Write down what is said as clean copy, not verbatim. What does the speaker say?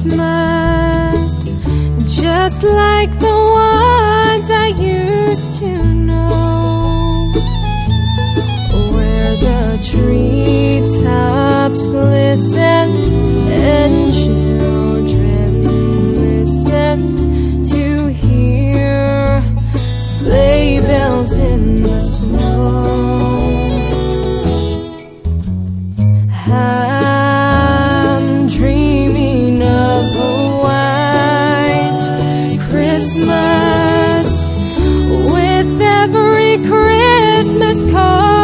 Christmas, just like the ones I used to know, where the treetops glisten and children listen to hear sleigh bells in the snow. I'm dreaming of a white Christmas with every Christmas card